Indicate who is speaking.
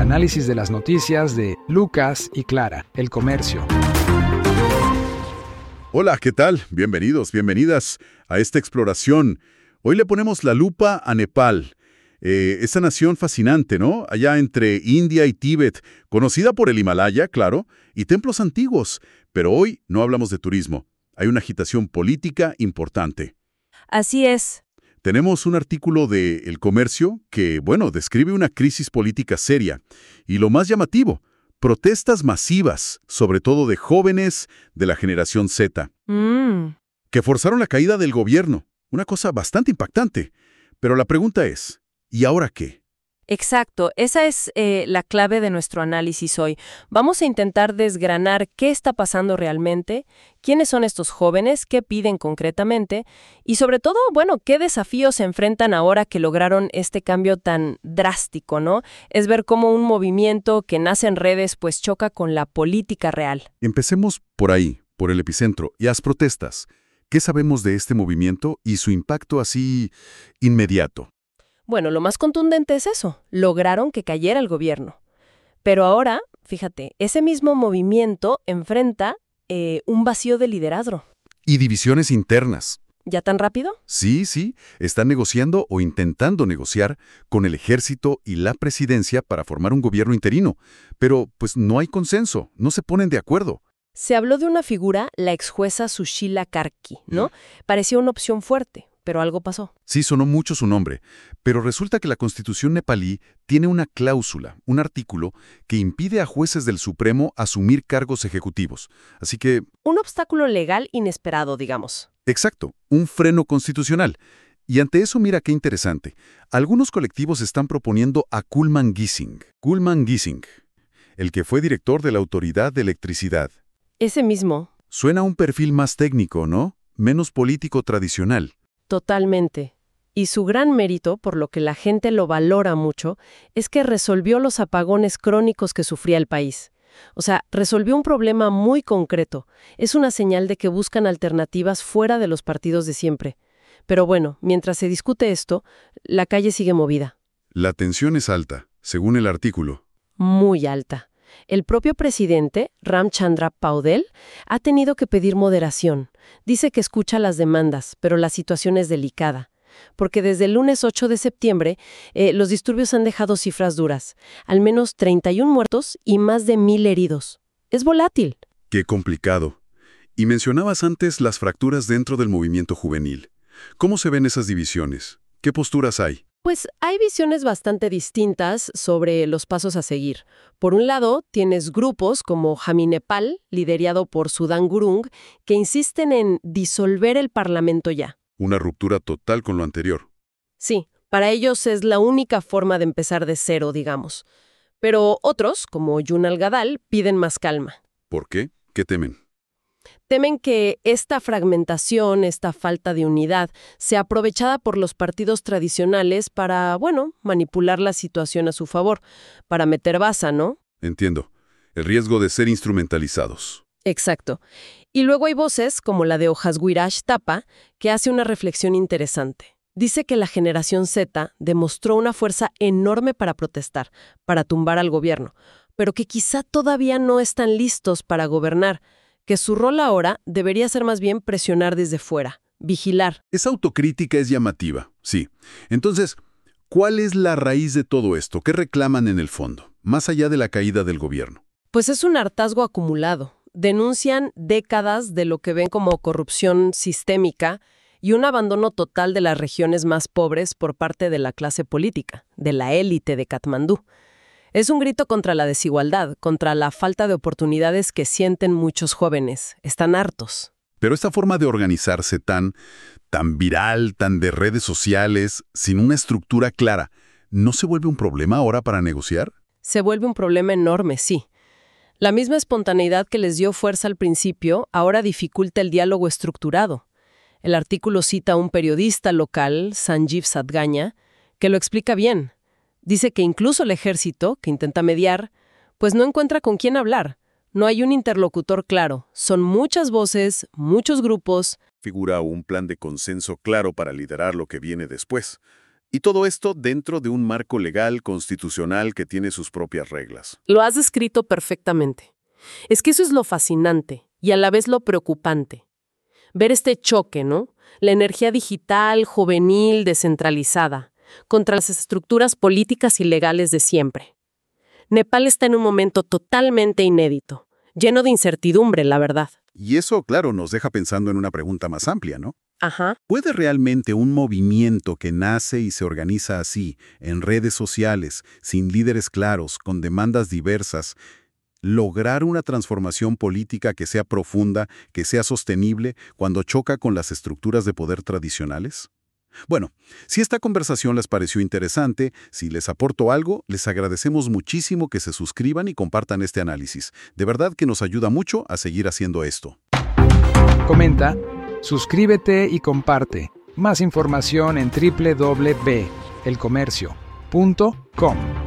Speaker 1: análisis de las noticias de Lucas y Clara, El Comercio.
Speaker 2: Hola, ¿qué tal? Bienvenidos, bienvenidas a esta exploración. Hoy le ponemos la lupa a Nepal. Esa nación fascinante, ¿no? Allá entre India y Tíbet, conocida por el Himalaya, claro, y templos antiguos. Pero hoy no hablamos de turismo. Hay una agitación política importante.
Speaker 3: Así es.
Speaker 2: Tenemos un artículo de El Comercio que, describe una crisis política seria. Y lo más llamativo, protestas masivas, sobre todo de jóvenes de la generación Z, que forzaron la caída del gobierno. Una cosa bastante impactante. Pero la pregunta es, ¿y ahora qué?
Speaker 3: Exacto, esa es la clave de nuestro análisis hoy. Vamos a intentar desgranar qué está pasando realmente, quiénes son estos jóvenes, qué piden concretamente y sobre todo, qué desafíos se enfrentan ahora que lograron este cambio tan drástico, ¿no? Es ver cómo un movimiento que nace en redes pues choca con la política real.
Speaker 2: Empecemos por ahí, por el epicentro, y las protestas. ¿Qué sabemos de este movimiento y su impacto así inmediato?
Speaker 3: Lo más contundente es eso, lograron que cayera el gobierno. Pero ahora, fíjate, ese mismo movimiento enfrenta un vacío de liderazgo.
Speaker 2: Y divisiones internas.
Speaker 3: ¿Ya tan rápido?
Speaker 2: Sí, están negociando o intentando negociar con el ejército y la presidencia para formar un gobierno interino. Pero, no hay consenso, no se ponen de acuerdo.
Speaker 3: Se habló de una figura, la exjueza Sushila Karki, ¿no? Parecía una opción fuerte. Pero algo pasó.
Speaker 2: Sí, sonó mucho su nombre, pero resulta que la Constitución nepalí tiene una cláusula, un artículo, que impide a jueces del Supremo asumir cargos ejecutivos. Así que...
Speaker 3: un obstáculo legal inesperado, digamos.
Speaker 2: Exacto, un freno constitucional. Y ante eso, mira qué interesante. Algunos colectivos están proponiendo a Kulman Gising, el que fue director de la Autoridad de Electricidad.
Speaker 3: Ese mismo.
Speaker 2: Suena un perfil más técnico, ¿no? Menos político tradicional.
Speaker 3: Totalmente. Y su gran mérito, por lo que la gente lo valora mucho, es que resolvió los apagones crónicos que sufría el país. O sea, resolvió un problema muy concreto. Es una señal de que buscan alternativas fuera de los partidos de siempre. Pero mientras se discute esto, la calle sigue movida.
Speaker 2: La tensión es alta, según el artículo.
Speaker 3: Muy alta. El propio presidente, Ramchandra Paudel, ha tenido que pedir moderación. Dice que escucha las demandas, pero la situación es delicada. Porque desde el lunes 8 de septiembre, los disturbios han dejado cifras duras. Al menos 31 muertos y más de 1,000 heridos. Es volátil.
Speaker 2: Qué complicado. Y mencionabas antes las fracturas dentro del movimiento juvenil. ¿Cómo se ven esas divisiones? ¿Qué posturas hay?
Speaker 3: Pues hay visiones bastante distintas sobre los pasos a seguir. Por un lado, tienes grupos como Jami Nepal, liderado por Sudhan Gurung, que insisten en disolver el parlamento ya.
Speaker 2: Una ruptura total con lo anterior.
Speaker 3: Sí, para ellos es la única forma de empezar de cero, digamos. Pero otros, como Junal Gadal, piden más calma.
Speaker 2: ¿Por qué? ¿Qué temen?
Speaker 3: Temen que esta fragmentación, esta falta de unidad, sea aprovechada por los partidos tradicionales para, manipular la situación a su favor, para meter baza, ¿no?
Speaker 2: Entiendo. El riesgo de ser instrumentalizados.
Speaker 3: Exacto. Y luego hay voces, como la de Ojaswirash Tapa, que hace una reflexión interesante. Dice que la generación Z demostró una fuerza enorme para protestar, para tumbar al gobierno, pero que quizá todavía no están listos para gobernar, que su rol ahora debería ser más bien presionar desde fuera, vigilar.
Speaker 2: Esa autocrítica es llamativa, sí. Entonces, ¿cuál es la raíz de todo esto? ¿Qué reclaman en el fondo, más allá de la caída del gobierno?
Speaker 3: Pues es un hartazgo acumulado. Denuncian décadas de lo que ven como corrupción sistémica y un abandono total de las regiones más pobres por parte de la clase política, de la élite de Katmandú. Es un grito contra la desigualdad, contra la falta de oportunidades que sienten muchos jóvenes. Están hartos.
Speaker 2: Pero esta forma de organizarse tan viral, tan de redes sociales, sin una estructura clara, ¿no se vuelve un problema ahora para negociar?
Speaker 3: Se vuelve un problema enorme, sí. La misma espontaneidad que les dio fuerza al principio ahora dificulta el diálogo estructurado. El artículo cita a un periodista local, Sanjeev Sadganya, que lo explica bien. Dice que incluso el ejército, que intenta mediar, pues no encuentra con quién hablar. No hay un interlocutor claro. Son muchas voces, muchos grupos.
Speaker 2: Figura un plan de consenso claro para liderar lo que viene después. Y todo esto dentro de un marco legal constitucional que tiene sus propias reglas.
Speaker 3: Lo has descrito perfectamente. Es que eso es lo fascinante y a la vez lo preocupante. Ver este choque, ¿no? La energía digital, juvenil, descentralizada, contra las estructuras políticas y legales de siempre. Nepal está en un momento totalmente inédito, lleno de incertidumbre, la verdad.
Speaker 2: Y eso, claro, nos deja pensando en una pregunta más amplia, ¿no?
Speaker 3: Ajá.
Speaker 2: ¿Puede realmente un movimiento que nace y se organiza así, en redes sociales, sin líderes claros, con demandas diversas, lograr una transformación política que sea profunda, que sea sostenible, cuando choca con las estructuras de poder tradicionales? Bueno, si esta conversación les pareció interesante, si les aportó algo, les agradecemos muchísimo que se suscriban y compartan este análisis. De verdad que nos ayuda mucho a seguir haciendo esto.
Speaker 1: Comenta, suscríbete y comparte. Más información en www.elcomercio.com.